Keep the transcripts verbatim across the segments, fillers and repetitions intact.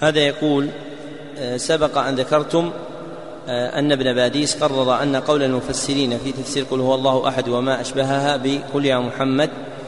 هذا يقول: سبق أن ذكرتم أن ابن باديس قرر أن قول المفسرين في تفسير قل هو الله أحد وما أشبهها بقل يا محمد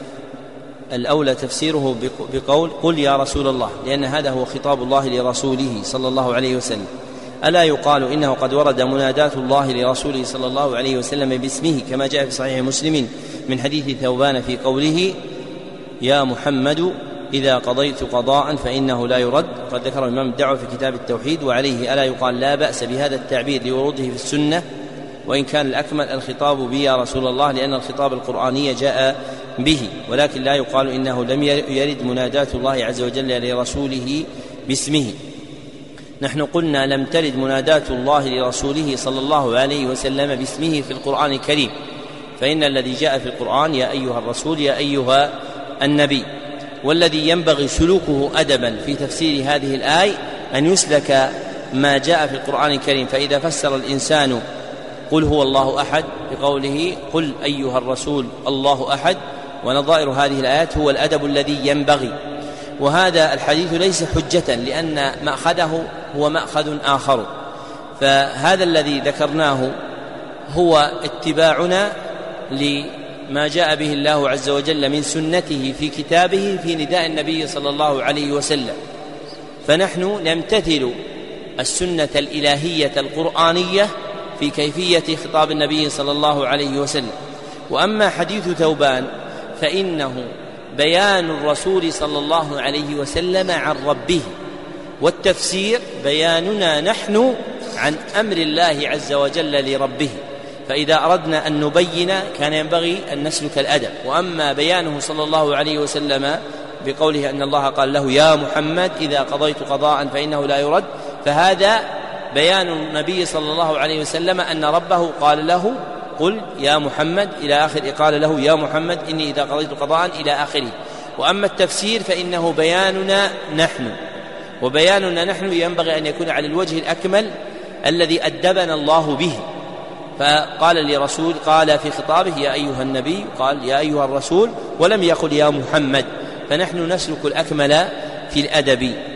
الأولى تفسيره بقول قل يا رسول الله، لأن هذا هو خطاب الله لرسوله صلى الله عليه وسلم. ألا يقال إنه قد ورد منادات الله لرسوله صلى الله عليه وسلم باسمه كما جاء في صحيح مسلم من حديث ثوبان في قوله يا محمد إذا قضيت قضاء فإنه لا يرد، قد ذكر الإمام الدعوة في كتاب التوحيد. وعليه ألا يقال لا بأس بهذا التعبير لوروده في السنة، وإن كان الأكمل الخطاب به يا رسول الله لأن الخطاب القرآني جاء به، ولكن لا يقال إنه لم يرد منادات الله عز وجل لرسوله باسمه. نحن قلنا لم ترد منادات الله لرسوله صلى الله عليه وسلم باسمه في القرآن الكريم، فإن الذي جاء في القرآن يا أيها الرسول يا أيها النبي. والذي ينبغي سلوكه أدبا في تفسير هذه الآية أن يسلك ما جاء في القرآن الكريم. فإذا فسر الإنسان قل هو الله أحد بقوله قل أيها الرسول الله أحد ونظائر هذه الآيات هو الأدب الذي ينبغي. وهذا الحديث ليس حجة لأن مأخذه هو مأخذ آخر، فهذا الذي ذكرناه هو اتباعنا لما جاء به الله عز وجل من سنته في كتابه في نداء النبي صلى الله عليه وسلم. فنحن نمتثل السنة الإلهية القرآنية في كيفية خطاب النبي صلى الله عليه وسلم. وأما حديث ثوبان فإنه بيان الرسول صلى الله عليه وسلم عن ربه، والتفسير بياننا نحن عن أمر الله عز وجل لربه. فإذا أردنا أن نبين كان ينبغي أن نسلك الأدب. وأما بيانه صلى الله عليه وسلم بقوله أن الله قال له يا محمد إذا قضيت قضاء فإنه لا يرد، فهذا بيان النبي صلى الله عليه وسلم أن ربه قال له قل يا محمد إلى آخر، قال له يا محمد إني إذا قضيت قضاء إلى آخره. وأما التفسير فإنه بياننا نحن، وبياننا نحن ينبغي أن يكون على الوجه الأكمل الذي أدبنا الله به. فقال لرسول قال في خطابه يا أيها النبي، قال يا أيها الرسول، ولم يقل يا محمد. فنحن نسلك الأكمل في الأدب.